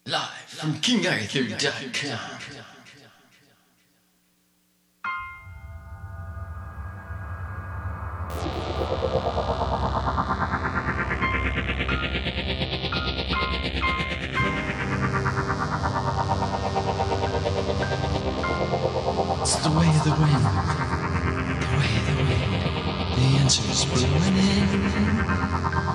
Live from KingArthur.com. It's the way of the wind, the way of the wind. The answer's blowing in.